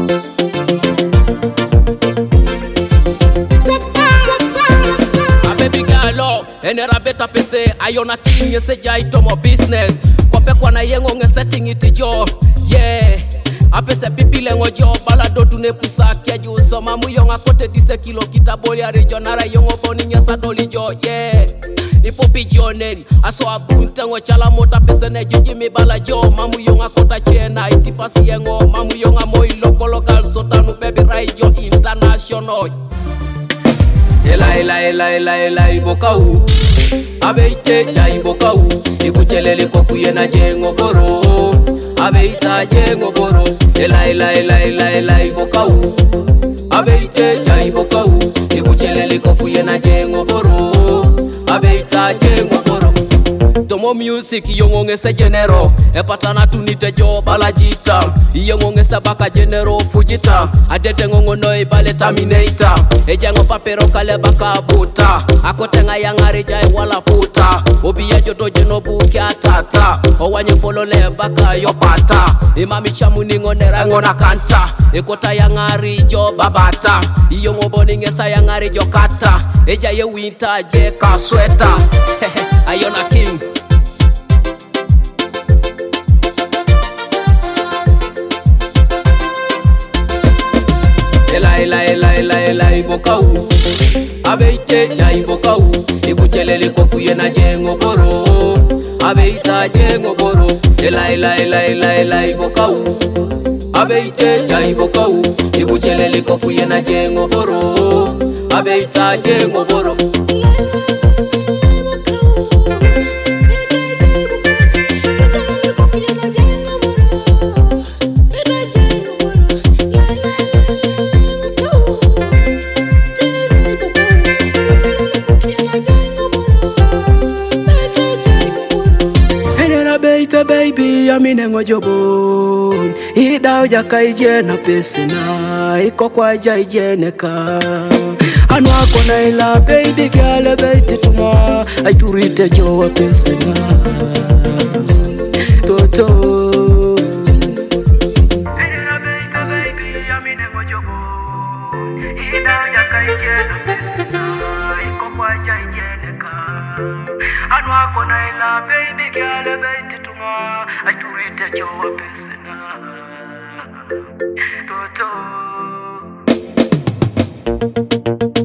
Enera beta pese ayona tinye seja itomo business Kope kwa na yengo nge setting iti jo Yeah Apese pipi lengo jo Balado dune pusa kia juu Soma muyonga kote 10 kilo Kitaboli ya rejo Nara yongo boni nyesa doli jo Yeah Ipopi jo neni Aso abunte ngo chala mota pese ne juji mi bala jo Mamu yonga kota chena Itipasi yengo Mamu yonga moi local Sotanu baby raijo international Ela ibokau Abeite ja ibokau Ikuchelele kokuye na jengo boro Abeita jengo boro Ela ibokau Abeite ja ibokau Ikuchelele kokuye na jengo boro Abeita jengo boro Tomo music yongonge se genero Epatana tunite jo balajita Yongonge se baka genero fujita Adede ngongo no ibale terminator Ejango papero kale baka buta Akotenga yangari jai wala puta Obi ya jodo jenobu kia tata Owanye polole baka yopata Imami chamu ningo nerango na kanta Ekota yangari jo babata Yongo boninge sa yangari jo kata Eja ye winter je ka sweater Ayona king Ela ibokau Abeite ja ibokau Ikuchelele kokuye na jengo boro Abeita jengo boro Ela ibokau Abeite ja ibokau Ikuchelele kokuye na jengo boro Abeita jengo boro Baby, amine ngojobon Ida ujaka ijena pesina Iko kwa ija ijeneka Anu ako na ila baby girl Beiti tuma Aiturite jowa pesina Toto Baby, amine ngojobon Ida ujaka ijena pesina Iko kwa ija ijeneka Anu ako na ila baby girl Beiti tuma Aiturite jowa pesina Toto